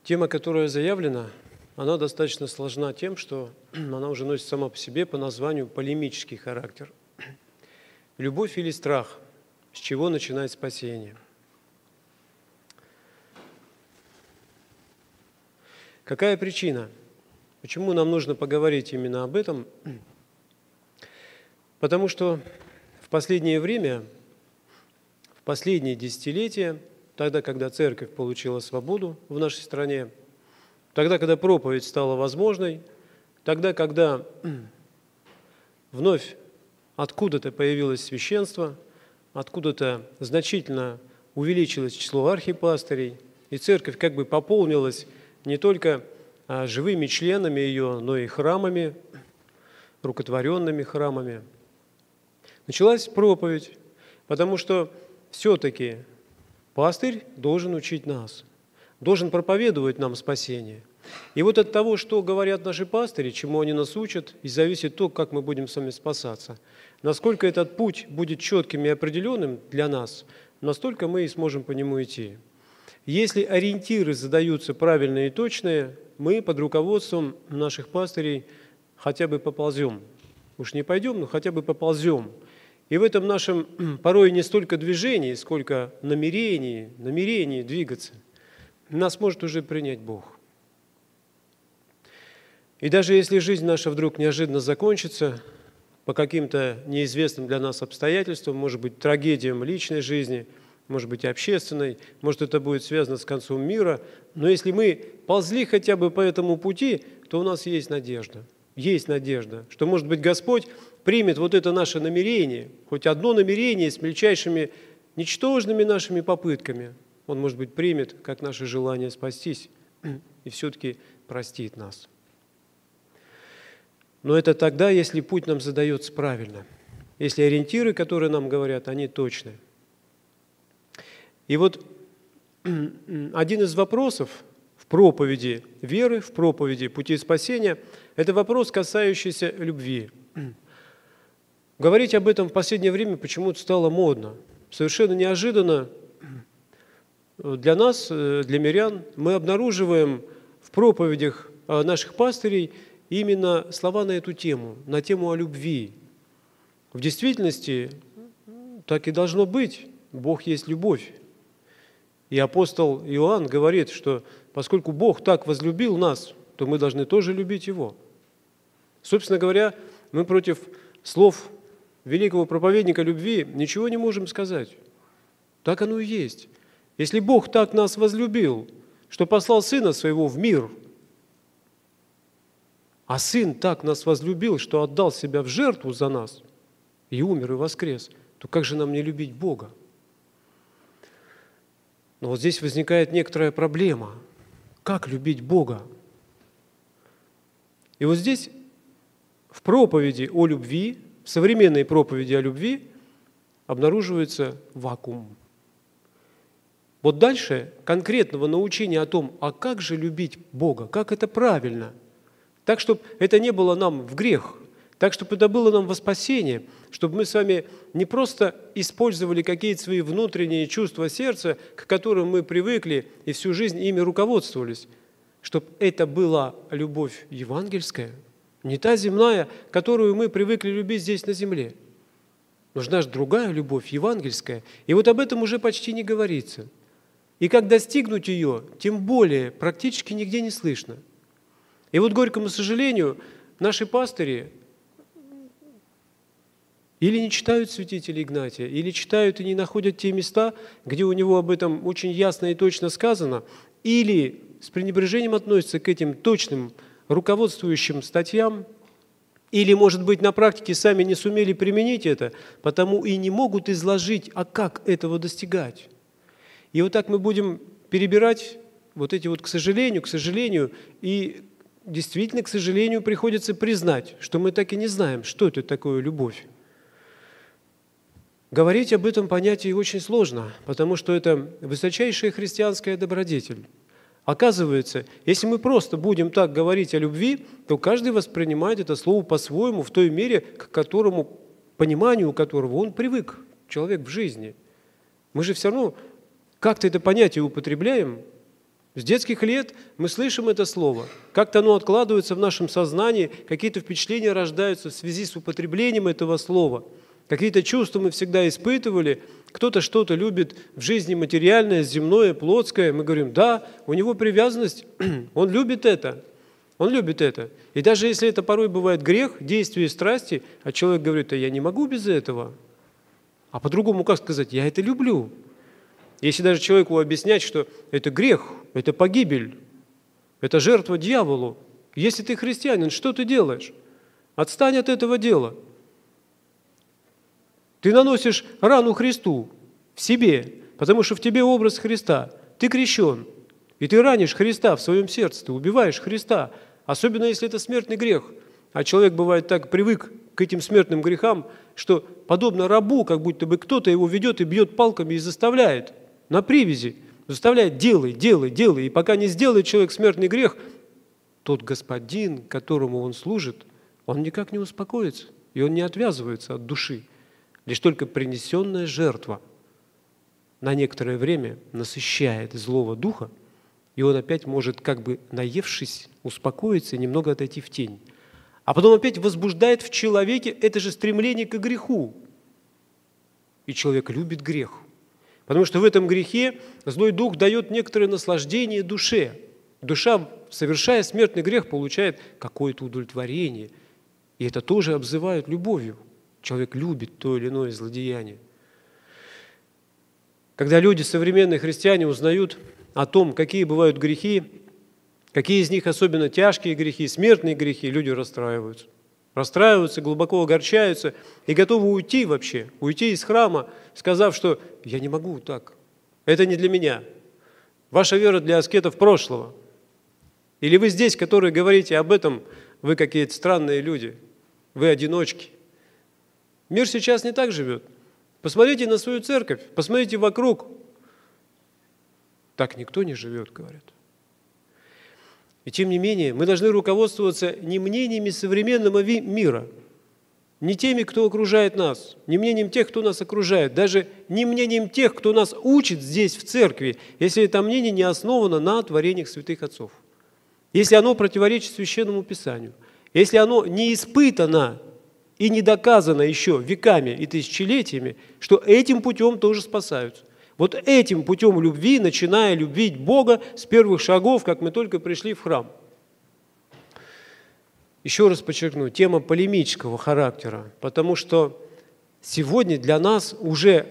Тема, которая заявлена, она достаточно сложна тем, что она уже носит сама по себе по названию полемический характер. Любовь или страх? С чего начинать спасение? Какая причина? Почему нам нужно поговорить именно об этом? Потому что в последнее время, в последние десятилетия, тогда, когда церковь получила свободу в нашей стране, тогда, когда проповедь стала возможной, тогда, когда вновь откуда-то появилось священство, откуда-то значительно увеличилось число архипастырей, и церковь как бы пополнилась не только живыми членами ее, но и храмами, рукотворенными храмами. Началась проповедь, потому что все-таки пастырь должен учить нас, должен проповедовать нам спасение. И вот от того, что говорят наши пастыри, чему они нас учат, и зависит то, как мы будем сами спасаться. Насколько этот путь будет четким и определенным для нас, настолько мы и сможем по нему идти. Если ориентиры задаются правильные и точные, мы под руководством наших пастырей хотя бы поползем. Уж не пойдем, но хотя бы поползем. И в этом нашем порой не столько движении, сколько намерении двигаться, нас может уже принять Бог. И даже если жизнь наша вдруг неожиданно закончится по каким-то неизвестным для нас обстоятельствам, может быть, трагедиям личной жизни, может быть, общественной, может, это будет связано с концом мира, но если мы ползли хотя бы по этому пути, то у нас есть надежда. Есть надежда, что, может быть, Господь примет вот это наше намерение, хоть одно намерение с мельчайшими, ничтожными нашими попытками. Он, может быть, примет, как наше желание спастись, и все-таки простит нас. Но это тогда, если путь нам задается правильно, если ориентиры, которые нам говорят, они точны. И вот один из вопросов в проповеди веры, в проповеди пути спасения – это вопрос, касающийся любви. Говорить об этом в последнее время почему-то стало модно. Совершенно неожиданно для нас, для мирян, мы обнаруживаем в проповедях наших пастырей именно слова на эту тему, на тему о любви. В действительности так и должно быть. Бог есть любовь. И апостол Иоанн говорит, что поскольку Бог так возлюбил нас, то мы должны тоже любить Его. Собственно говоря, мы против слов великого проповедника любви ничего не можем сказать. Так оно и есть. Если Бог так нас возлюбил, что послал Сына Своего в мир, а Сын так нас возлюбил, что отдал Себя в жертву за нас, и умер, и воскрес, то как же нам не любить Бога? Но вот здесь возникает некоторая проблема. Как любить Бога? И вот здесь в проповеди о любви, в современной проповеди о любви обнаруживается вакуум. Вот дальше конкретного научения о том, а как же любить Бога, как это правильно, так, чтобы это не было нам в грех, так, чтобы это было нам во спасение, чтобы мы с вами не просто использовали какие-то свои внутренние чувства сердца, к которым мы привыкли и всю жизнь ими руководствовались, чтобы это была любовь евангельская, не та земная, которую мы привыкли любить здесь на земле. Нужна же другая любовь, евангельская. И вот об этом уже почти не говорится. И как достигнуть ее, тем более практически нигде не слышно. И вот, к горькому сожалению, наши пастыри или не читают святителя Игнатия, или читают и не находят те места, где у него об этом очень ясно и точно сказано, или с пренебрежением относятся к этим точным руководствующим статьям, или, может быть, на практике сами не сумели применить это, потому и не могут изложить, а как этого достигать. И вот так мы будем перебирать вот эти вот, к сожалению, и действительно, к сожалению, приходится признать, что мы так и не знаем, что это такое любовь. Говорить об этом понятии очень сложно, потому что это высочайшая христианская добродетель. Оказывается, если мы просто будем так говорить о любви, то каждый воспринимает это слово по-своему, в той мере, к которому, пониманию которого он привык, человек в жизни. Мы же все равно как-то это понятие употребляем, С детских лет мы слышим это слово. Как-то оно откладывается в нашем сознании, какие-то впечатления рождаются в связи с употреблением этого слова. Какие-то чувства мы всегда испытывали. Кто-то что-то любит в жизни материальное, земное, плотское. Мы говорим, да, у него привязанность, он любит это. Он любит это. И даже если это порой бывает грех, действие страсти, а человек говорит, а я не могу без этого. А по-другому как сказать, я это люблю. Если даже человеку объяснять, что это грех, это погибель, это жертва дьяволу. Если ты христианин, что ты делаешь? Отстань от этого дела. Ты наносишь рану Христу в себе, потому что в тебе образ Христа. Ты крещен, и ты ранишь Христа в своем сердце, ты убиваешь Христа. Особенно, если это смертный грех. А человек, бывает, так привык к этим смертным грехам, что, подобно рабу, как будто бы кто-то его ведет и бьет палками и заставляет на привязи, заставляет делай, делай, делай. И пока не сделает человек смертный грех, тот господин, которому он служит, он никак не успокоится, и он не отвязывается от души. Лишь только принесенная жертва на некоторое время насыщает злого духа, и он опять может, как бы наевшись, успокоиться и немного отойти в тень. А потом опять возбуждает в человеке это же стремление к греху. И человек любит грех. Потому что в этом грехе злой дух дает некоторое наслаждение душе. Душа, совершая смертный грех, получает какое-то удовлетворение. И это тоже обзывают любовью. Человек любит то или иное злодеяние. Когда люди, современные христиане, узнают о том, какие бывают грехи, какие из них особенно тяжкие грехи, смертные грехи, люди расстраиваются. Расстраиваются, глубоко огорчаются и готовы уйти вообще, уйти из храма, сказав, что «я не могу так, это не для меня». Ваша вера для аскетов прошлого. Или вы здесь, которые говорите об этом, вы какие-то странные люди, вы одиночки. Мир сейчас не так живет. Посмотрите на свою церковь, посмотрите вокруг. Так никто не живет, говорят. И тем не менее, мы должны руководствоваться не мнениями современного мира, не теми, кто окружает нас, не мнением тех, кто нас окружает, даже не мнением тех, кто нас учит здесь, в церкви, если это мнение не основано на творениях святых отцов, если оно противоречит Священному Писанию, если оно не испытано и не доказано еще веками и тысячелетиями, что этим путем тоже спасаются. Вот этим путем любви, начиная любить Бога с первых шагов, как мы только пришли в храм. Еще раз подчеркну, тема полемического характера, потому что сегодня для нас уже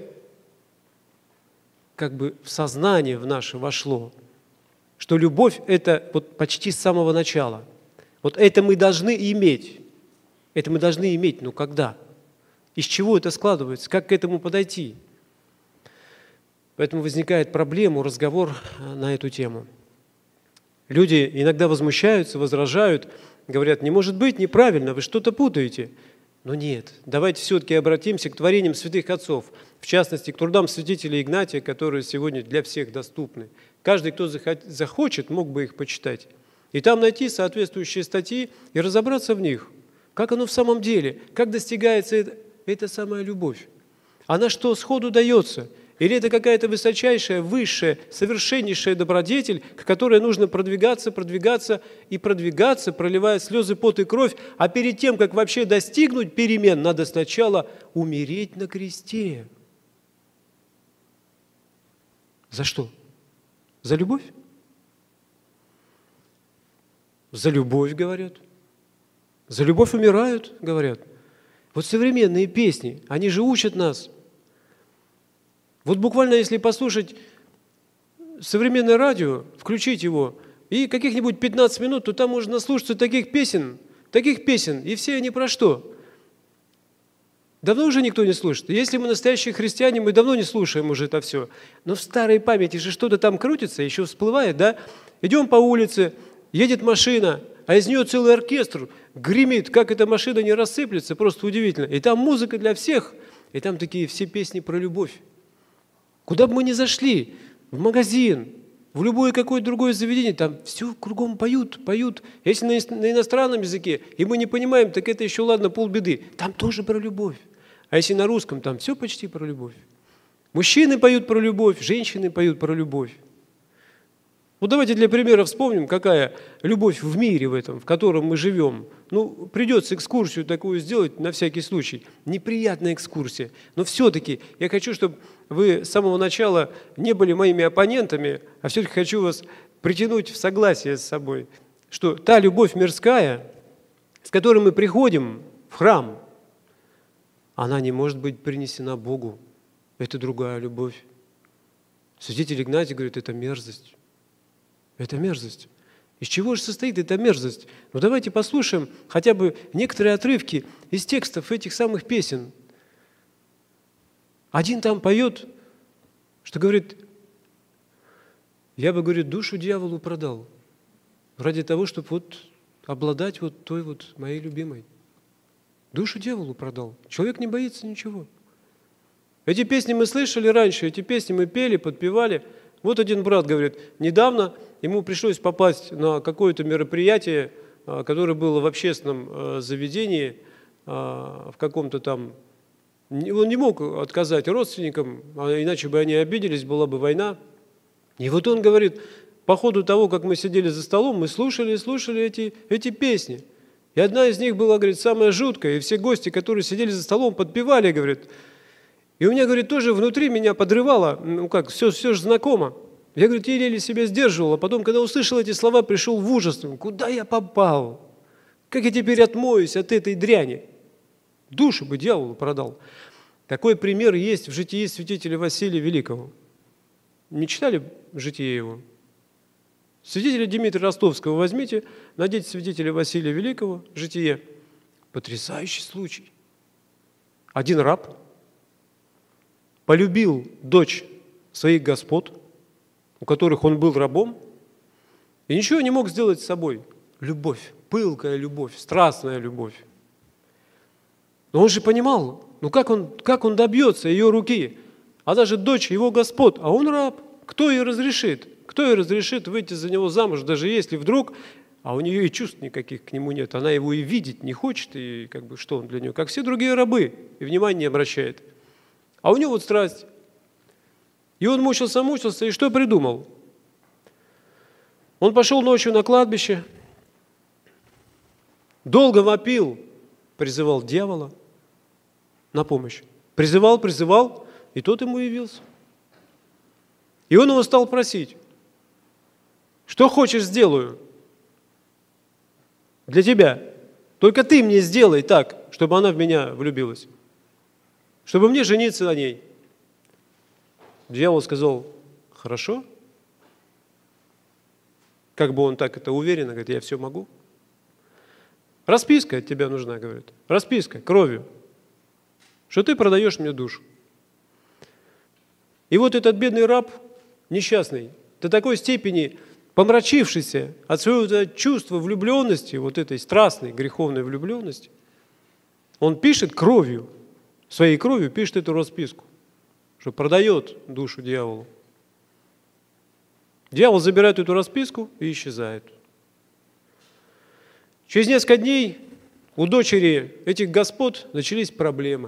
как бы в сознание в наше вошло, что любовь – это вот почти с самого начала. Вот это мы должны иметь. Это мы должны иметь, но когда? Из чего это складывается? Как к этому подойти? Поэтому возникает проблема, разговор на эту тему. Люди иногда возмущаются, возражают, говорят, не может быть, неправильно, вы что-то путаете. Но нет, давайте все-таки обратимся к творениям святых отцов, в частности, к трудам святителя Игнатия, которые сегодня для всех доступны. Каждый, кто захочет, мог бы их почитать. И там найти соответствующие статьи и разобраться в них. Как оно в самом деле, как достигается эта самая любовь. Она что, сходу дается? Или это какая-то высочайшая, высшая, совершеннейшая добродетель, к которой нужно продвигаться, проливая слезы, пот и кровь, а перед тем, как вообще достигнуть перемен, надо сначала умереть на кресте. За что? За любовь? За любовь, говорят. За любовь умирают, говорят. Вот современные песни, они же учат нас. Вот буквально, если послушать современное радио, включить его, и каких-нибудь 15 минут, то там можно наслушаться таких песен, и все они про что? Давно уже никто не слушает. Если мы настоящие христиане, мы давно не слушаем уже это все. Но в старой памяти же что-то там крутится, еще всплывает, да? Идем по улице, едет машина, а из нее целый оркестр гремит, как эта машина не рассыплется, просто удивительно. И там музыка для всех, и там такие все песни про любовь. Куда бы мы ни зашли, в магазин, в любое какое-то другое заведение, там все кругом поют. Если на иностранном языке, и мы не понимаем, так это еще ладно, полбеды. Там тоже про любовь. А если на русском, там все почти про любовь. Мужчины поют про любовь, женщины поют про любовь. Вот давайте для примера вспомним, какая любовь в мире в этом, в котором мы живем. Ну, придется экскурсию такую сделать на всякий случай. Неприятная экскурсия. Но все-таки я хочу, чтобы вы с самого начала не были моими оппонентами, а все-таки хочу вас притянуть в согласие с собой, что та любовь мирская, с которой мы приходим в храм, она не может быть принесена Богу. Это другая любовь. Святитель Игнатий говорит, это мерзость. Это мерзость. Из чего же состоит эта мерзость? Ну давайте послушаем хотя бы некоторые отрывки из текстов этих самых песен. Один там поет, что говорит, я бы, говорит, душу дьяволу продал ради того, чтобы вот обладать вот той вот моей любимой. Душу дьяволу продал. Человек не боится ничего. Эти песни мы слышали раньше, эти песни мы пели, подпевали. Вот один брат говорит, недавно ему пришлось попасть на какое-то мероприятие, которое было в общественном заведении, в каком-то там. Он не мог отказать родственникам, иначе бы они обиделись, была бы война. И вот он говорит, по ходу того, как мы сидели за столом, мы слушали эти песни. И одна из них была, говорит, самая жуткая, и все гости, которые сидели за столом, подпевали, говорит. И у меня, говорит, тоже внутри меня подрывало, ну как, все же знакомо. Я, говорит, еле себя сдерживал, а потом, когда услышал эти слова, пришел в ужас. Куда я попал? Как я теперь отмоюсь от этой дряни? Душу бы дьяволу продал. Такой пример есть в житии святителя Василия Великого. Не читали житие его? Святителя Дмитрия Ростовского возьмите, найдите святителя Василия Великого, житие. Потрясающий случай. Один раб полюбил дочь своих господ, у которых он был рабом, и ничего не мог сделать с собой. Любовь, пылкая любовь, страстная любовь. Но он же понимал, ну как он добьется ее руки? Она же дочь его господ, а он раб. Кто ей разрешит? Кто ей разрешит выйти за него замуж, даже если вдруг, а у нее и чувств никаких к нему нет, она его и видеть не хочет, и как бы что он для нее, как все другие рабы, и внимания не обращает. А у него вот страсть. И он мучился, и что придумал? Он пошел ночью на кладбище, долго вопил, призывал дьявола на помощь. Призывал, и тот ему явился. И он его стал просить, что хочешь, сделаю для тебя. Только ты мне сделай так, чтобы она в меня влюбилась, чтобы мне жениться на ней. Дьявол сказал, хорошо. Как бы он так это уверенно, говорит, я все могу. Расписка от тебя нужна, говорит. Расписка, кровью. Что ты продаешь мне душу. И вот этот бедный раб, несчастный, до такой степени помрачившийся от своего чувства влюбленности, вот этой страстной, греховной влюбленности, он пишет кровью, своей кровью пишет эту расписку, что продает душу дьяволу. Дьявол забирает эту расписку и исчезает. Через несколько дней у дочери этих господ начались проблемы.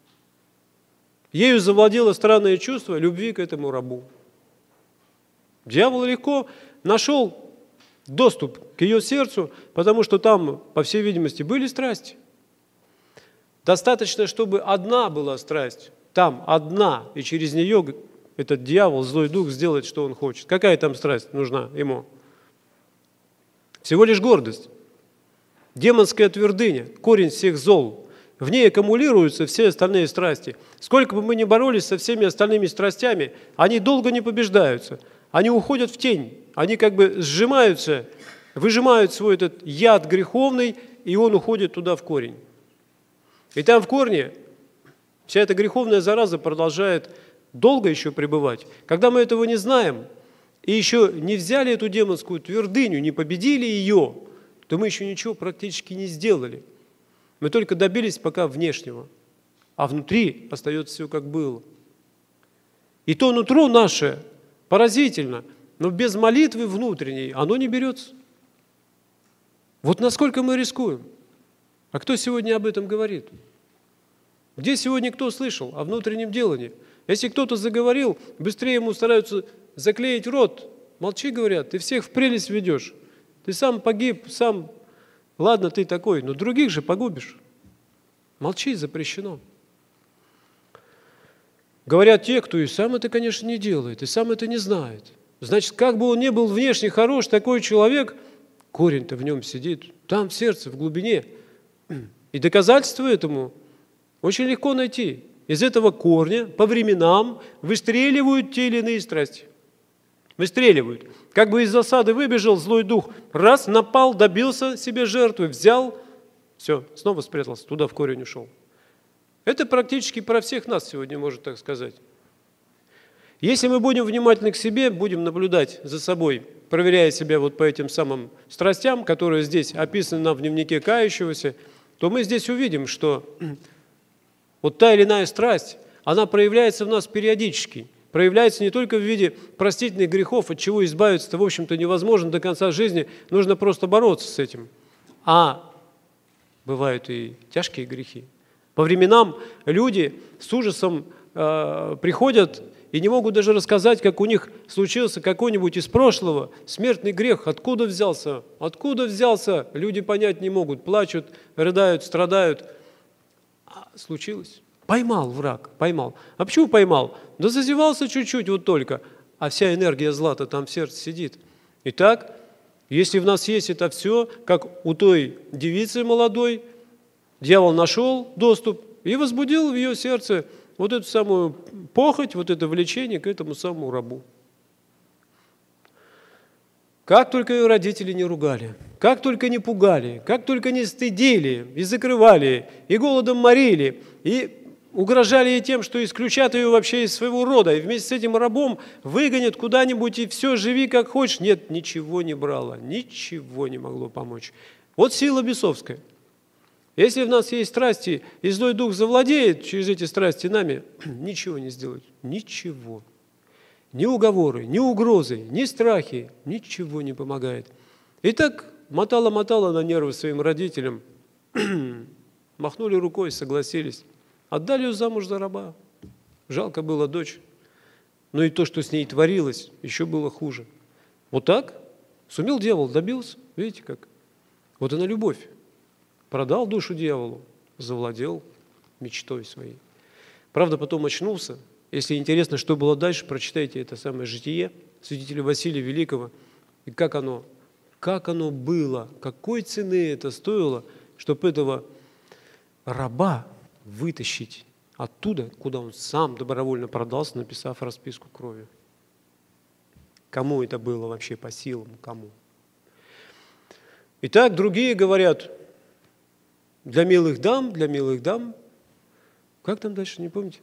Ею завладело странное чувство любви к этому рабу. Дьявол легко нашел доступ к ее сердцу, потому что там, по всей видимости, были страсти. Достаточно, чтобы одна была страсть, там одна, и через нее этот дьявол, злой дух, сделает, что он хочет. Какая там страсть нужна ему? Всего лишь гордость. Демонская твердыня, корень всех зол. В ней аккумулируются все остальные страсти. Сколько бы мы ни боролись со всеми остальными страстями, они долго не побеждаются. Они уходят в тень, они как бы сжимаются, выжимают свой этот яд греховный, и он уходит туда в корень. И там в корне вся эта греховная зараза продолжает долго еще пребывать. Когда мы этого не знаем, и еще не взяли эту демонскую твердыню, не победили ее, то мы еще ничего практически не сделали. Мы только добились пока внешнего, а внутри остается все как было. И то нутро наше поразительно, но без молитвы внутренней оно не берется. Вот насколько мы рискуем. А кто сегодня об этом говорит? Где сегодня кто слышал о внутреннем делании? Если кто-то заговорил, быстрее ему стараются заклеить рот молчи, говорят, ты всех в прелесть ведешь. Ты сам погиб, сам, ладно, ты такой, но других же погубишь. Молчи, запрещено. Говорят те, кто и сам это, конечно, не делает, и сам это не знает. Значит, как бы он ни был внешне хорош, такой человек, корень-то в нем сидит, там в сердце, в глубине. И доказательство этому очень легко найти. Из этого корня по временам выстреливают те или иные страсти. Выстреливают. Как бы из засады выбежал злой дух, раз, напал, добился себе жертвы, взял, все, снова спрятался, туда в корень ушел. Это практически про всех нас сегодня можно так сказать. Если мы будем внимательны к себе, будем наблюдать за собой, проверяя себя вот по этим самым страстям, которые здесь описаны нам в дневнике кающегося, то мы здесь увидим, что вот та или иная страсть, она проявляется в нас периодически, проявляется не только в виде простительных грехов, от чего избавиться-то, в общем-то, невозможно до конца жизни, нужно просто бороться с этим. А бывают и тяжкие грехи. По временам люди с ужасом приходят и не могут даже рассказать, как у них случился какой-нибудь из прошлого смертный грех. Откуда взялся? Откуда взялся? Люди понять не могут, плачут, рыдают, страдают. А случилось. Поймал враг, поймал. А почему поймал? Да зазевался чуть-чуть вот только, а вся энергия зла-то там в сердце сидит. Итак, если в нас есть это все, как у той девицы молодой, дьявол нашел доступ и возбудил в ее сердце вот эту самую похоть, вот это влечение к этому самому рабу. Как только ее родители не ругали, как только не пугали, как только не стыдили и закрывали, и голодом морили, и угрожали ей тем, что исключат ее вообще из своего рода, и вместе с этим рабом выгонят куда-нибудь, и все, живи как хочешь. Нет, ничего не брало, ничего не могло помочь. Вот сила бесовская. Если в нас есть страсти, и злой дух завладеет через эти страсти нами, ничего не сделать, ничего. Ни уговоры, ни угрозы, ни страхи, ничего не помогает. И так мотала-мотала на нервы своим родителям, махнули рукой, согласились, отдали ее замуж за раба. Жалко было дочь, но и то, что с ней творилось, еще было хуже. Вот так сумел дьявол, добился, видите как? Вот она любовь. Продал душу дьяволу, завладел мечтой своей. Правда, потом очнулся. Если интересно, что было дальше, прочитайте это самое «Житие» святителя Василия Великого. И как оно было, какой цены это стоило, чтобы этого раба вытащить оттуда, куда он сам добровольно продался, написав расписку кровью. Кому это было вообще по силам, кому? Итак, другие говорят, для милых дам, как там дальше, не помните?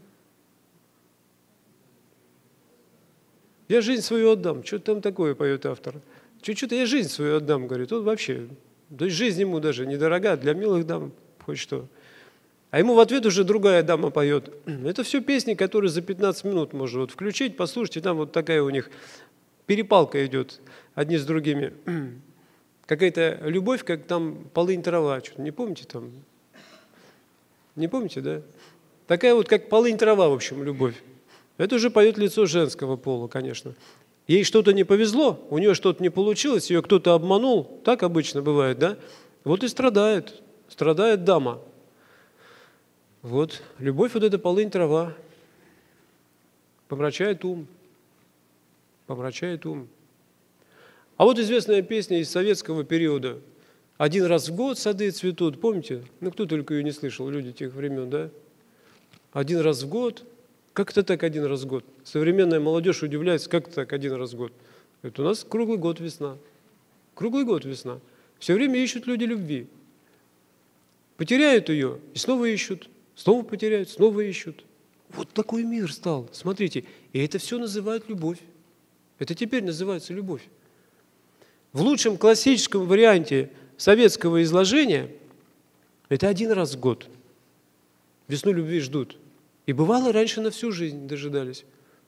Я жизнь свою отдам. Что там такое, поет автор? Что-то я жизнь свою отдам, говорит. Он вообще, то есть жизнь ему даже недорога, для милых дам хоть что. А ему в ответ уже другая дама поет. Это все песни, которые за 15 минут можно вот включить, послушать, и там вот такая у них перепалка идет одни с другими. Какая-то любовь, как там полынь трава. Что-то не помните там? Не помните, да? Такая вот, как полынь трава, в общем, любовь. Это уже поет лицо женского пола, конечно. Ей что-то не повезло, у нее что-то не получилось, ее кто-то обманул, так обычно бывает, да? Вот и страдает дама. Вот, любовь вот эта полынь трава, помрачает ум. А вот известная песня из советского периода. «Один раз в год сады цветут», помните? Ну, кто только ее не слышал, люди тех времен, да? Один раз в год. Как это так один раз в год? Современная молодежь удивляется, как это так один раз в год? Это у нас круглый год весна. Круглый год весна. Все время ищут люди любви. Потеряют ее и снова ищут. Снова потеряют, снова ищут. Вот такой мир стал. Смотрите, и это все называют любовь. Это теперь называется любовь. В лучшем классическом варианте советского изложения это один раз в год. Весну любви ждут. И бывало, раньше на всю жизнь дожидались.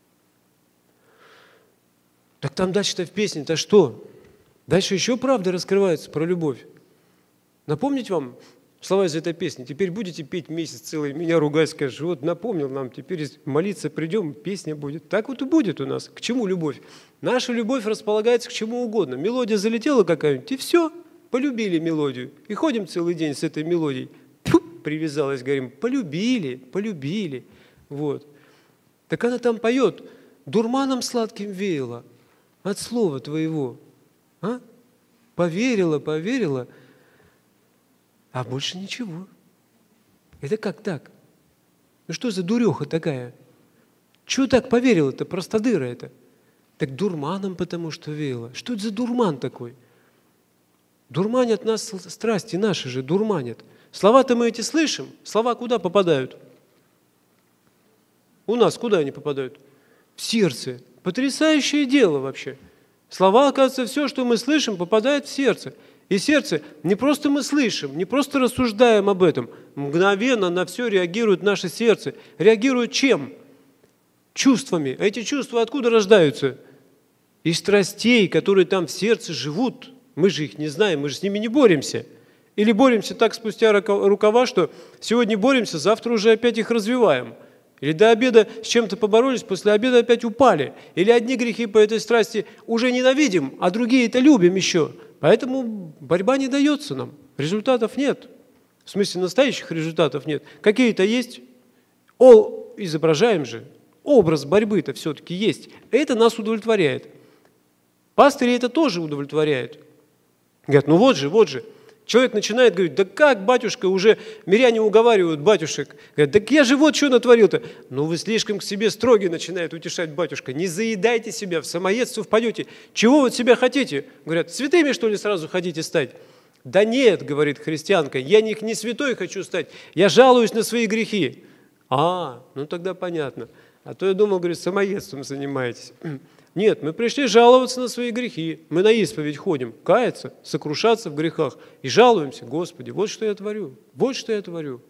Так там дальше-то в песне-то что? Дальше еще правда раскрывается про любовь. Напомнить вам, Слова из этой песни. Теперь будете петь месяц целый, меня ругать, скажешь, вот напомнил нам, теперь молиться придем, песня будет. Так вот и будет у нас. К чему любовь? Наша любовь располагается к чему угодно. Мелодия залетела какая-нибудь, и все, полюбили мелодию. И ходим целый день с этой мелодией. Тьфу, привязалась, говорим, полюбили, полюбили. Вот. Так она там поет, дурманом сладким веяло от слова твоего. А? Поверила, поверила, а больше ничего. Это как так? Ну что за дуреха такая? Чего так поверила-то, простодыра это? Так дурманом потому что веяло. Что это за дурман такой? Дурманят нас страсти наши же, дурманят. Слова-то мы эти слышим, слова куда попадают? У нас куда они попадают? В сердце. Потрясающее дело вообще. Слова, оказывается, все, что мы слышим, попадает в сердце. И сердце не просто мы слышим, не просто рассуждаем об этом. Мгновенно на все реагирует наше сердце. Реагирует чем? Чувствами. А эти чувства откуда рождаются? Из страстей, которые там в сердце живут. Мы же их не знаем, мы же с ними не боремся. Или боремся так спустя рукава, что сегодня боремся, завтра уже опять их развиваем. Или до обеда с чем-то поборолись, после обеда опять упали. Или одни грехи по этой страсти уже ненавидим, а другие-то любим еще. Поэтому борьба не дается нам. Результатов нет. В смысле, настоящих результатов нет. Какие-то есть. Изображаем же. Образ борьбы-то все-таки есть. Это нас удовлетворяет. Пастыри это тоже удовлетворяет. Говорят, ну вот же. Человек начинает говорить, да как, батюшка, уже миряне уговаривают батюшек. Говорят, так я же вот что натворил-то. Ну вы слишком к себе строги, начинает утешать батюшка. Не заедайте себя, в самоедство впадете. Чего вы от себя хотите? Говорят, святыми, что ли, сразу хотите стать? Да нет, говорит христианка, я не святой хочу стать, я жалуюсь на свои грехи. Ну тогда понятно. А то я думал, говорит, самоедством занимаетесь. Нет, мы пришли жаловаться на свои грехи. Мы на исповедь ходим, каяться, сокрушаться в грехах. И жалуемся, Господи, вот что я творю, вот что я творю.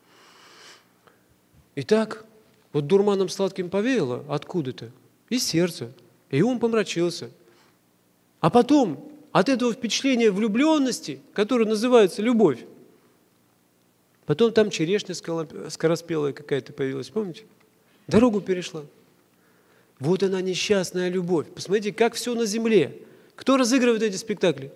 Итак, вот дурманом сладким повеяло откуда-то, из сердца, и ум помрачился. А потом от этого впечатления влюбленности, которое называется любовь, потом там черешня скороспелая какая-то появилась, помните? Дорогу перешла. Вот она, несчастная любовь. Посмотрите, как все на земле. Кто разыгрывает эти спектакли?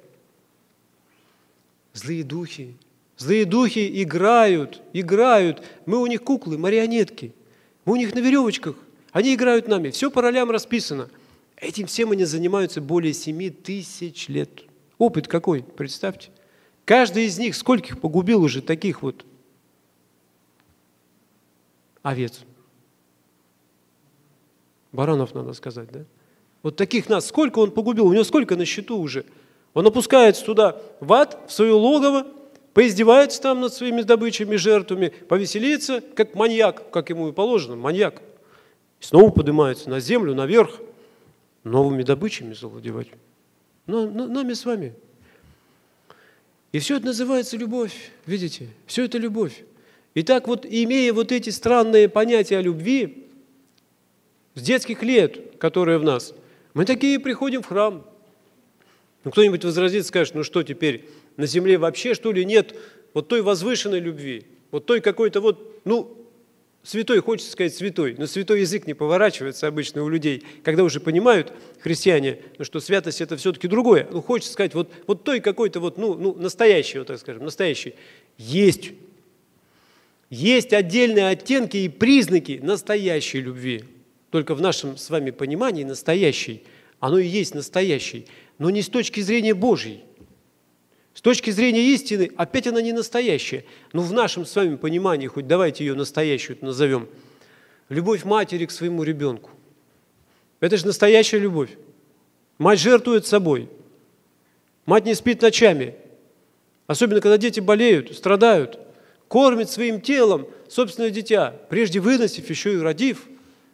Злые духи. Злые духи играют. Мы у них куклы, марионетки. Мы у них на веревочках. Они играют нами. Все по ролям расписано. Этим всем они занимаются более 7000 лет. Опыт какой, представьте. Каждый из них скольких погубил уже таких вот овец. Баранов, надо сказать, да? Вот таких нас, сколько он погубил, у него сколько на счету уже. Он опускается туда, в ад, в свое логово, поиздевается там над своими добычами, жертвами, повеселится, как маньяк, как ему и положено, маньяк. И снова поднимается на землю, наверх, новыми добычами завладевать. Нами с вами. И все это называется любовь, видите? Все это любовь. Итак, вот имея вот эти странные понятия о любви, с детских лет, которые в нас, мы такие приходим в храм. Ну, кто-нибудь возразит, скажет, ну что теперь, на земле вообще, что ли, нет вот той возвышенной любви, вот той какой-то вот, святой, хочется сказать святой, но святой язык не поворачивается обычно у людей, когда уже понимают христиане, что святость это все-таки другое. Хочется сказать, вот той какой-то вот, настоящей, вот так скажем, настоящей. Есть отдельные оттенки и признаки настоящей любви. Только в нашем с вами понимании настоящий, оно и есть настоящий, но не с точки зрения Божьей. С точки зрения истины, опять она не настоящая. Но в нашем с вами понимании, хоть давайте ее настоящую назовем, любовь матери к своему ребенку. Это же настоящая любовь. Мать жертвует собой. Мать не спит ночами. Особенно, когда дети болеют, страдают. Кормит своим телом собственное дитя, прежде выносив, еще и родив.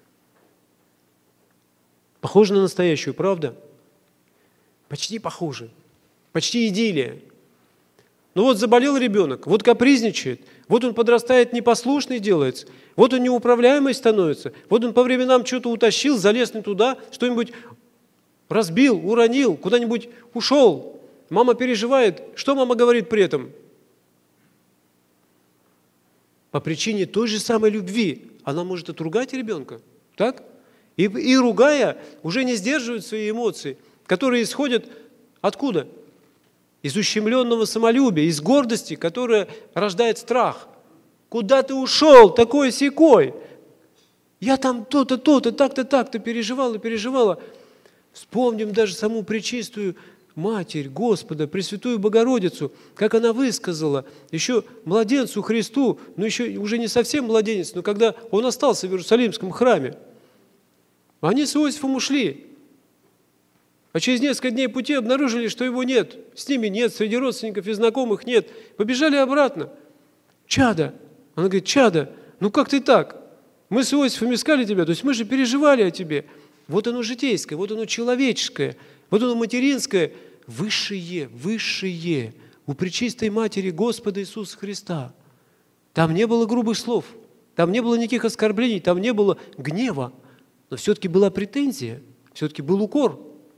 Похоже на настоящую, правда? Почти похоже. Почти идиллия. Ну вот заболел ребенок, вот капризничает, вот он подрастает, непослушный делается, вот он неуправляемый становится, вот он по временам что-то утащил, залез не туда, что-нибудь разбил, уронил, куда-нибудь ушел. Мама переживает. Что мама говорит при этом? по причине той же самой любви она может отругать ребенка, так? И ругая, уже не сдерживает свои эмоции, которые исходят откуда? Из ущемленного самолюбия, из гордости, которая рождает страх. Куда ты ушел, такой-сякой? Я там то-то, то-то, так-то, так-то переживала, переживала. Вспомним даже саму Пречистую Матерь Господа, Пресвятую Богородицу, как она высказала еще младенцу Христу, но еще уже не совсем младенец, но когда он остался в Иерусалимском храме, они с Иосифом ушли, а через несколько дней пути обнаружили, что его нет, с ними нет, среди родственников и знакомых нет, побежали обратно. Чадо, она говорит, чадо, ну как ты так? Мы с Иосифом искали тебя, то есть мы же переживали о тебе. Вот оно житейское, вот оно человеческое, вот оно материнское, высшее у Пречистой Матери Господа Иисуса Христа. Там не было грубых слов, там не было никаких оскорблений, там не было гнева, но все-таки была претензия, все-таки был укор.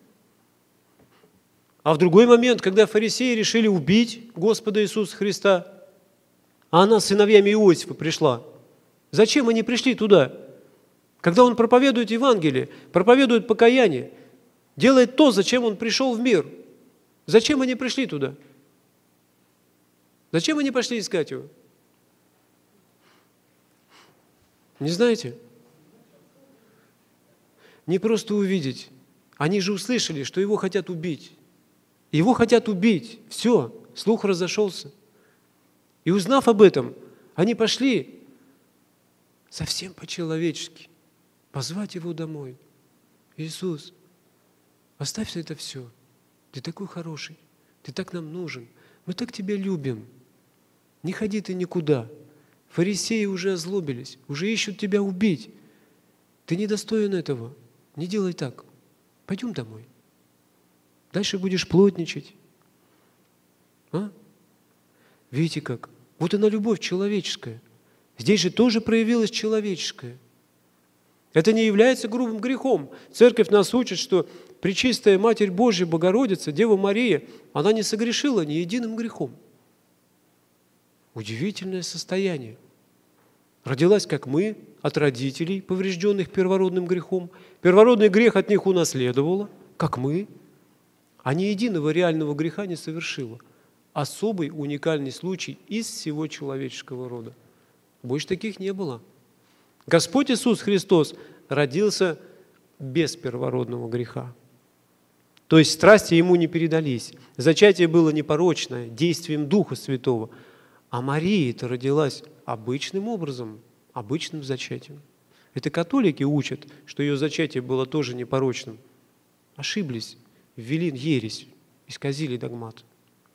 А в другой момент, когда фарисеи решили убить Господа Иисуса Христа, а она с сыновьями Иосифа пришла, зачем они пришли туда? Когда он проповедует Евангелие, проповедует покаяние, делает то, зачем он пришел в мир. Зачем они пришли туда? Зачем они пошли искать его? Не знаете? Не просто увидеть. Они же услышали, что его хотят убить. Его хотят убить. Все, слух разошелся. И узнав об этом, они пошли совсем по-человечески позвать его домой. Иисус, оставь это все. Ты такой хороший, ты так нам нужен, мы так тебя любим. Не ходи ты никуда. Фарисеи уже озлобились, уже ищут тебя убить. Ты недостоин этого. Не делай так. Пойдем домой. Дальше будешь плотничать. А? Видите как? Вот она любовь человеческая. Здесь же тоже проявилась человеческая. Это не является грубым грехом. Церковь нас учит, что Пречистая Матерь Божья, Богородица, Дева Мария, она не согрешила ни единым грехом. Удивительное состояние. Родилась, как мы, от родителей, поврежденных первородным грехом. Первородный грех от них унаследовала, как мы. А ни единого реального греха не совершила. Особый, уникальный случай из всего человеческого рода. Больше таких не было. Господь Иисус Христос родился без первородного греха. То есть страсти ему не передались. Зачатие было непорочное, действием Духа Святого. А Мария-то родилась обычным образом, обычным зачатием. Это католики учат, что ее зачатие было тоже непорочным. Ошиблись, ввели ересь, исказили догмат.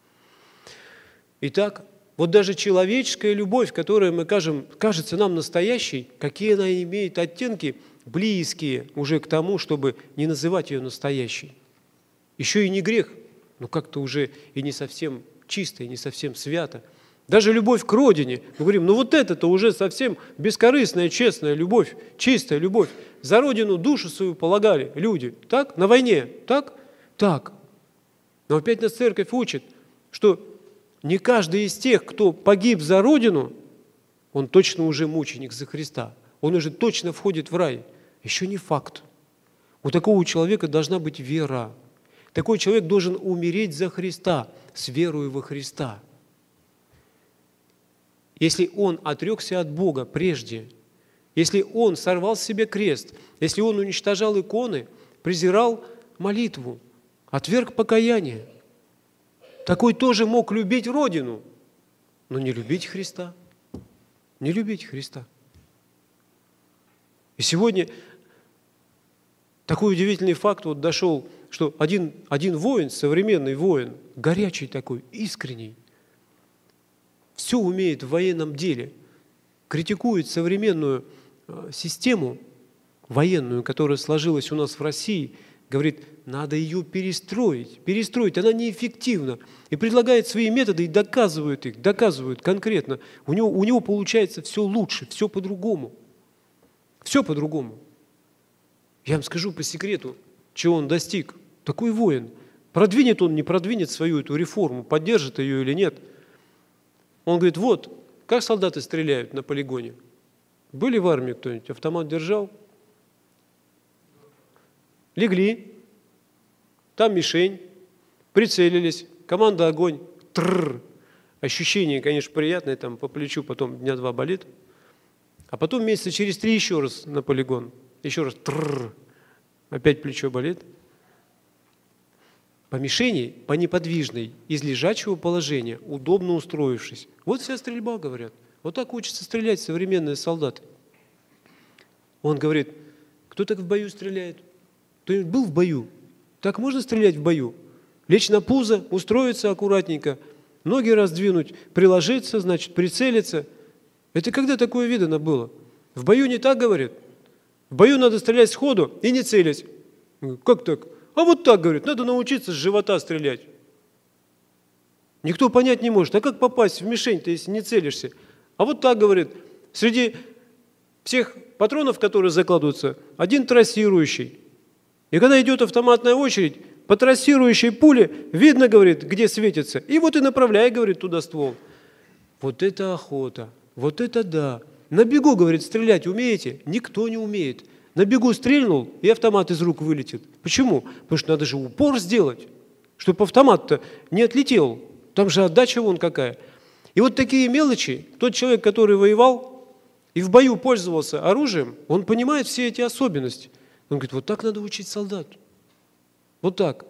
Итак, вот даже человеческая любовь, которая, кажется нам настоящей, какие она имеет оттенки, близкие уже к тому, чтобы не называть ее настоящей. Еще и не грех, но как-то уже и не совсем чисто, и не совсем свято. Даже любовь к родине. Мы говорим, ну вот это-то уже совсем бескорыстная, честная любовь, чистая любовь. За родину душу свою полагали люди. Так? На войне. Так? Так. Но опять нас церковь учит, что не каждый из тех, кто погиб за родину, он точно уже мученик за Христа. Он уже точно входит в рай. Еще не факт. У такого человека должна быть вера. Такой человек должен умереть за Христа, с верою во Христа. Если он отрекся от Бога прежде, если он сорвал с себя крест, если он уничтожал иконы, презирал молитву, отверг покаяние, такой тоже мог любить Родину, но не любить Христа. Не любить Христа. И сегодня такой удивительный факт вот дошел, что один воин, современный воин, горячий такой, искренний, все умеет в военном деле, критикует современную систему военную, которая сложилась у нас в России, говорит, надо ее перестроить, она неэффективна. И предлагает свои методы и доказывает конкретно. У него получается все лучше, все по-другому. Все по-другому. Я вам скажу по секрету, чего он достиг. Такой воин. Продвинет он, не продвинет свою эту реформу, поддержит ее или нет. Он говорит, вот, Как солдаты стреляют на полигоне? Были в армии кто-нибудь? Автомат держал? Легли, там мишень, прицелились, команда огонь, тррр. Ощущение, конечно, приятное, там по плечу потом дня 2 болит. А потом месяца через 3 еще раз на полигон, еще раз тррр. Опять плечо болит. По мишени, по неподвижной, из лежачего положения, удобно устроившись. Вот вся стрельба, говорят. Вот так учатся стрелять современные солдаты. Он говорит, кто так в бою стреляет? Кто-нибудь был в бою? Так можно стрелять в бою? Лечь на пузо, устроиться аккуратненько, ноги раздвинуть, приложиться, значит, прицелиться. Это когда такое видано было? В бою не так, говорит. В бою надо стрелять сходу и не целясь. Как так? А вот так, говорит, надо научиться с живота стрелять. Никто понять не может, а как попасть в мишень-то, если не целишься? А вот так, говорит, среди всех патронов, которые закладываются, один трассирующий. И когда идет автоматная очередь, по трассирующей пуле видно, говорит, где светится. И вот и направляй, говорит, туда ствол. Вот это охота, вот это да. На бегу, говорит, стрелять умеете? Никто не умеет. На бегу стрельнул, и автомат из рук вылетит. Почему? Потому что надо же упор сделать, чтобы автомат-то не отлетел. Там же отдача вон какая. И вот такие мелочи, тот человек, который воевал и в бою пользовался оружием, он понимает все эти особенности. Он говорит, вот так надо учить солдат. Вот так.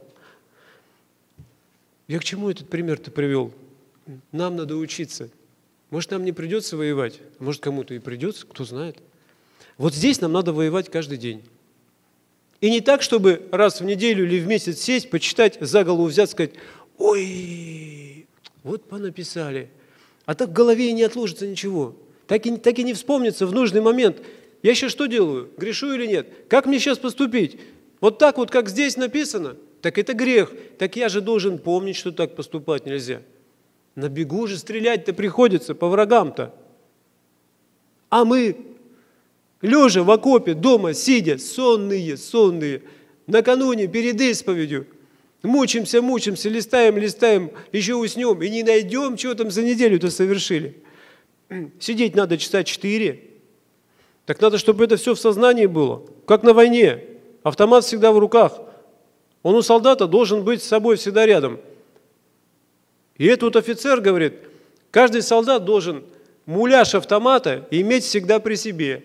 Я к чему этот пример-то привел? Нам надо учиться. Может, нам не придется воевать, а может, кому-то и придется, кто знает. Вот здесь нам надо воевать каждый день. И не так, чтобы раз в неделю или в месяц сесть, почитать, за голову взять, сказать, ой, вот понаписали. А так в голове и не отложится ничего. Так и не вспомнится в нужный момент. Я сейчас что делаю? Грешу или нет? Как мне сейчас поступить? Вот так вот, как здесь написано? Так это грех. Так я же должен помнить, что так поступать нельзя. На бегу же стрелять-то приходится, по врагам-то. А мы, лежа в окопе, дома, сидя, сонные, накануне перед исповедью, мучимся, листаем, еще уснем, и не найдем, чего там за неделю-то совершили. Сидеть надо часа 4. Так надо, чтобы это все в сознании было, как на войне. Автомат всегда в руках. Он у солдата должен быть с собой всегда рядом. И этот офицер говорит, каждый солдат должен муляж автомата иметь всегда при себе.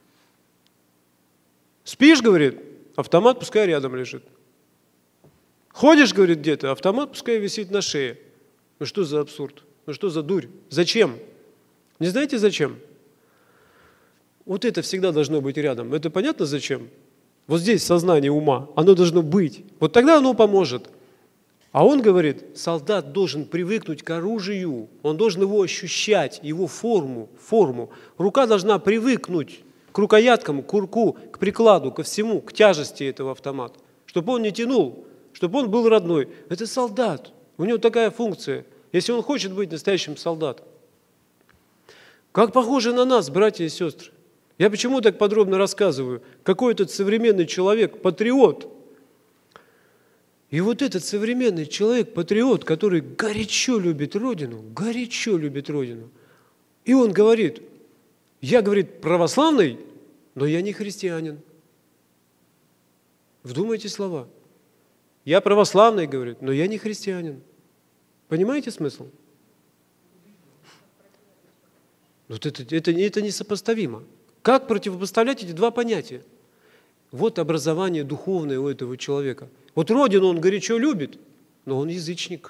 Спишь, говорит, автомат пускай рядом лежит. Ходишь, говорит, где-то, автомат пускай висит на шее. Ну что за абсурд? Ну что за дурь? Зачем? Не знаете зачем? Вот это всегда должно быть рядом. Это понятно зачем? Вот здесь сознание ума, оно должно быть. Вот тогда оно поможет. А он говорит, солдат должен привыкнуть к оружию, он должен его ощущать, его форму. Рука должна привыкнуть к рукояткам, к курку, к прикладу, ко всему, к тяжести этого автомата. Чтобы он не тянул, чтобы он был родной. Это солдат, у него такая функция, если он хочет быть настоящим солдатом. Как похоже на нас, братья и сестры. Я почему так подробно рассказываю? Какой этот современный человек, патриот. И вот этот современный человек, патриот, который горячо любит Родину, и он говорит, я, говорит, православный, но я не христианин. Вдумайте слова. Я православный, говорит, но я не христианин. Понимаете смысл? Вот это несопоставимо. Как противопоставлять эти два понятия? Вот образование духовное у этого человека. Вот Родину он горячо любит, но он язычник.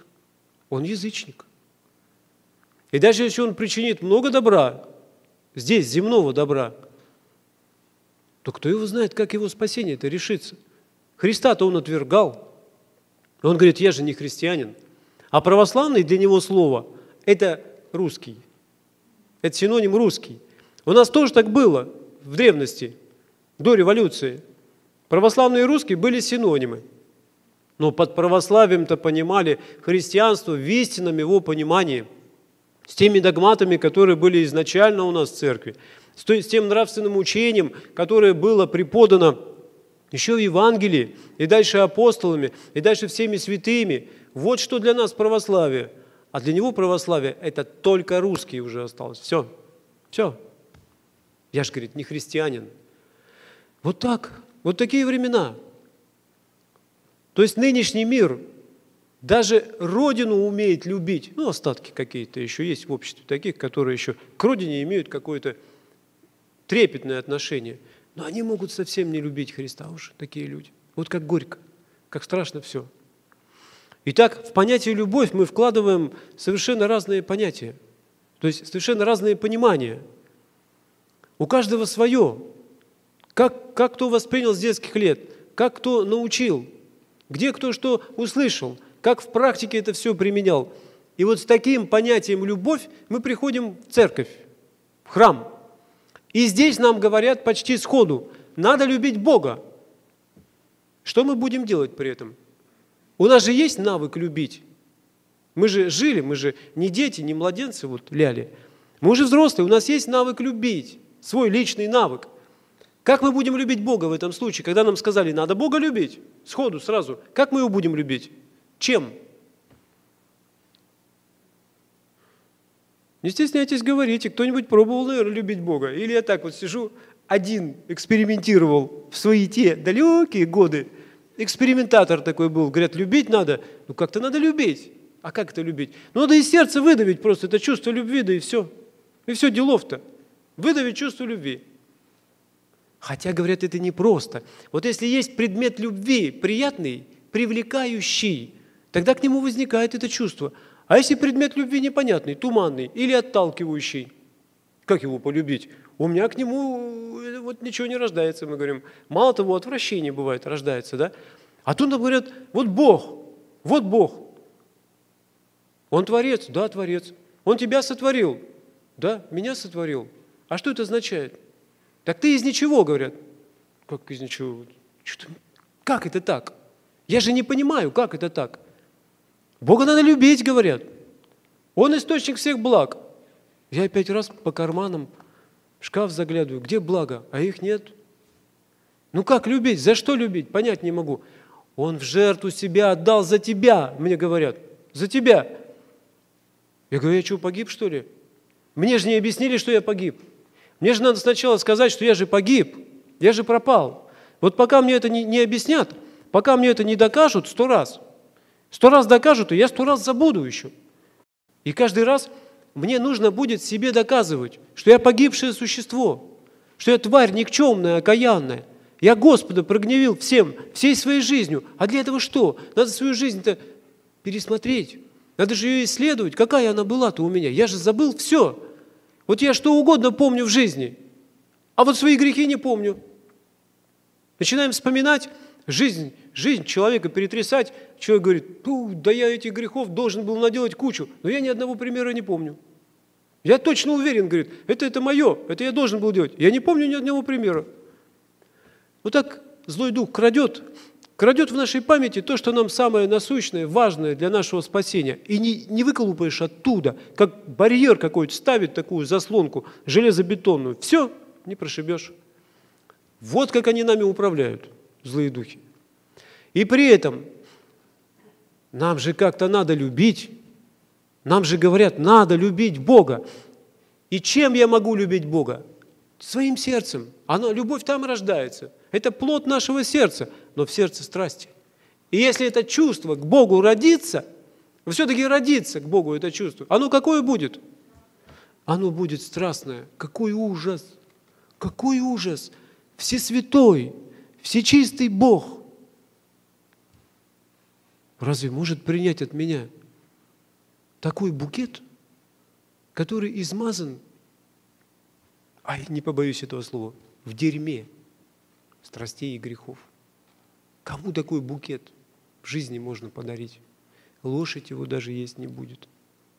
И даже если он причинит много добра, здесь земного добра, то кто его знает, как его спасение-то решится? Христа-то он отвергал. Он говорит, я же не христианин. А православный для него слово – это русский. Это синоним русский. У нас тоже так было в древности, до революции. Православные и русские были синонимы. Но под православием-то понимали христианство в истинном его понимании, с теми догматами, которые были изначально у нас в церкви, с тем нравственным учением, которое было преподано еще в Евангелии, и дальше апостолами, и дальше всеми святыми. Вот что для нас православие. А для него православие – это только русский уже осталось. Все, все. Я же, говорит, не христианин. Вот так, вот такие времена. То есть нынешний мир даже родину умеет любить. Ну, остатки какие-то еще есть в обществе таких, которые еще к родине имеют какое-то трепетное отношение. Но они могут совсем не любить Христа уже, такие люди. Вот как горько, как страшно все. Итак, в понятие «любовь» мы вкладываем совершенно разные понятия, то есть совершенно разные понимания. У каждого свое. Как кто воспринял с детских лет, как кто научил, где кто что услышал, как в практике это все применял. И вот с таким понятием «любовь» мы приходим в церковь, в храм. И здесь нам говорят почти сходу: надо любить Бога. Что мы будем делать при этом? У нас же есть навык любить. Мы же жили, мы же не дети, не младенцы, вот ляли. Мы уже взрослые, у нас есть навык любить, свой личный навык. Как мы будем любить Бога в этом случае, когда нам сказали, надо Бога любить? Сходу, сразу. Как мы его будем любить? Чем? Не стесняйтесь, говорите. Кто-нибудь пробовал, наверное, любить Бога? Или я так вот сижу, один экспериментировал в свои те далекие годы. Экспериментатор такой был. Говорят, любить надо. Ну, как-то надо любить. А как это любить? Ну, надо из сердца выдавить просто это чувство любви, да и все. И все, делов-то. Выдавить чувство любви. Хотя, говорят, это непросто. Вот если есть предмет любви приятный, привлекающий, тогда к нему возникает это чувство. А если предмет любви непонятный, туманный или отталкивающий, как его полюбить? У меня к нему вот ничего не рождается, мы говорим. Мало того, отвращение бывает, рождается, да? А тут нам говорят, вот Бог. Он творец, да, творец. Он тебя сотворил, да, меня сотворил. А что это означает? Так ты из ничего, говорят. Как из ничего? Как это так? Я же не понимаю, как это так. Бога надо любить, говорят. Он источник всех благ. Я опять раз по карманам в шкаф заглядываю. Где блага? А их нет. Ну как любить? За что любить? Понять не могу. Он в жертву себя отдал за тебя, мне говорят. За тебя. Я говорю, я что, погиб, что ли? Мне же не объяснили, что я погиб. Мне же надо сначала сказать, что я же погиб, я же пропал. Вот пока мне это не объяснят, пока мне это не докажут 100 раз. 100 раз докажут, и я 100 раз забуду еще. И каждый раз мне нужно будет себе доказывать, что я погибшее существо, что я тварь никчемная, окаянная. Я Господа прогневил всей своей жизнью. А для этого что? Надо свою жизнь-то пересмотреть. Надо же ее исследовать. Какая она была-то у меня? Я же забыл все. Вот я что угодно помню в жизни, а вот свои грехи не помню. Начинаем вспоминать жизнь человека, перетрясать. Человек говорит, да я этих грехов должен был наделать кучу, но я ни одного примера не помню. Я точно уверен, говорит, это мое, это я должен был делать. Я не помню ни одного примера. Вот так злой дух крадет в нашей памяти то, что нам самое насущное, важное для нашего спасения. И не выколупаешь оттуда, как барьер какой-то ставит такую заслонку железобетонную. Все, не прошибешь. Вот как они нами управляют, злые духи. И при этом нам же как-то надо любить. Нам же говорят, надо любить Бога. И чем я могу любить Бога? Своим сердцем. Любовь там рождается. Это плод нашего сердца, но в сердце страсти. И если это чувство к Богу родится, все-таки родится к Богу это чувство, оно какое будет? Оно будет страстное. Какой ужас! Какой ужас! Всесвятой, всечистый Бог. Разве может принять от меня такой букет, который измазан, не побоюсь этого слова, в дерьме страстей и грехов? Кому такой букет в жизни можно подарить? Лошадь его даже есть не будет.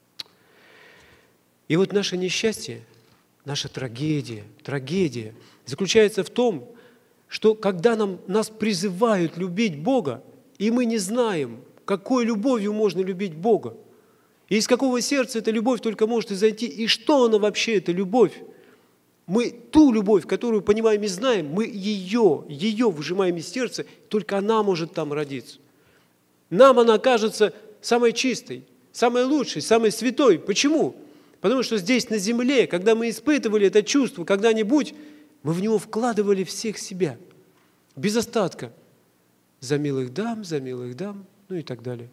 И вот наше несчастье, наша трагедия заключается в том, что когда нас призывают любить Бога, и мы не знаем, какой любовью можно любить Бога, и из какого сердца эта любовь только может изойти, и что она вообще, эта любовь, мы ту любовь, которую понимаем и знаем, мы ее выжимаем из сердца, только она может там родиться. Нам она кажется самой чистой, самый лучший, самый святой. Почему? Потому что здесь на земле, когда мы испытывали это чувство, когда-нибудь, мы в него вкладывали всех себя, без остатка. За милых дам, ну и так далее.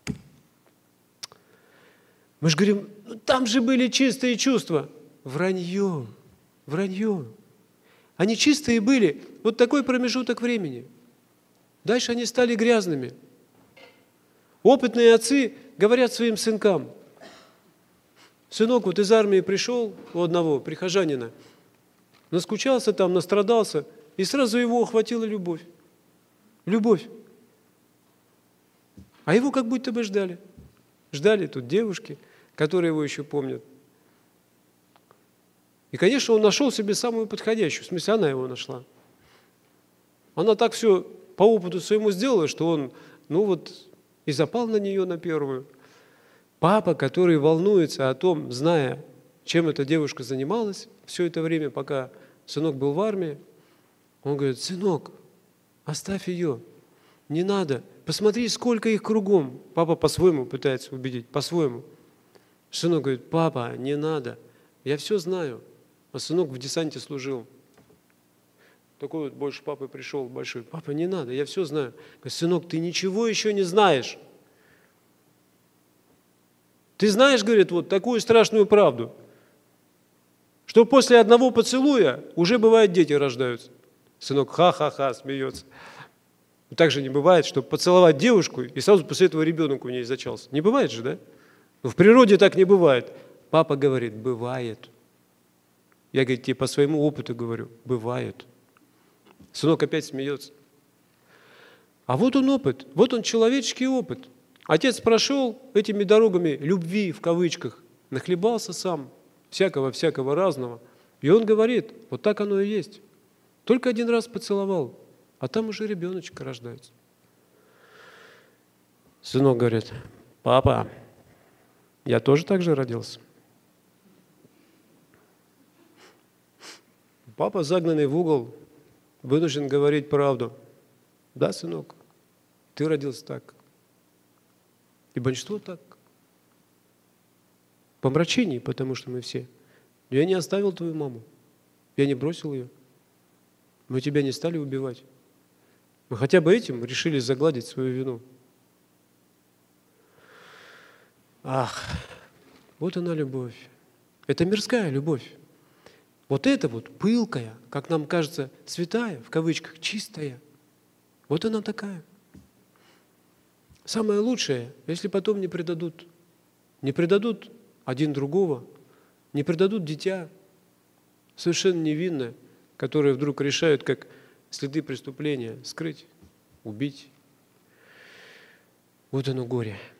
Мы же говорим, ну там же были чистые чувства. Вранье, вранье. Они чистые были, вот такой промежуток времени. Дальше они стали грязными. Опытные отцы говорят своим сынкам: сынок, вот из армии пришел у одного прихожанина, наскучался там, настрадался, и сразу его охватила любовь. Любовь. А его как будто бы ждали. Ждали тут девушки, которые его еще помнят. И, конечно, он нашел себе самую подходящую, в смысле, она его нашла. Она так все по опыту своему сделала, что он, и запал на нее на первую. Папа, который волнуется о том, зная, чем эта девушка занималась все это время, пока сынок был в армии, он говорит: сынок, оставь ее, не надо, посмотри, сколько их кругом. Папа по-своему пытается убедить, по-своему. Сынок говорит: папа, не надо, я все знаю. А сынок в десанте служил. Такой вот больше папы пришел, большой: папа, не надо, я все знаю. Говорит: сынок, ты ничего еще не знаешь. Ты знаешь, говорит, вот такую страшную правду, что после одного поцелуя уже бывает дети рождаются. Сынок ха-ха-ха смеется. Так же не бывает, что поцеловать девушку, и сразу после этого ребенок у нее зачался. Не бывает же, да? Но в природе так не бывает. Папа говорит: бывает. Я, говорит, тебе по своему опыту говорю: бывает. Сынок опять смеется. А вот он опыт, вот он человеческий опыт. Отец прошел этими дорогами любви, в кавычках, нахлебался сам, всякого разного. И он говорит: вот так оно и есть. Только один раз поцеловал, а там уже ребеночек рождается. Сынок говорит: папа, я тоже так же родился. Папа, загнанный в угол, вынужден говорить правду. Да, сынок, ты родился так. И большинство так. Помрачение, потому что мы все. Но я не оставил твою маму. Я не бросил ее. Мы тебя не стали убивать. Мы хотя бы этим решили загладить свою вину. Ах, вот она любовь. Это мирская любовь. Вот это вот пылкая, как нам кажется, святая, в кавычках, чистая. Вот она такая. Самое лучшее, если потом не предадут один другого, не предадут дитя, совершенно невинное, которое вдруг решают, как следы преступления, скрыть, убить. Вот оно горе.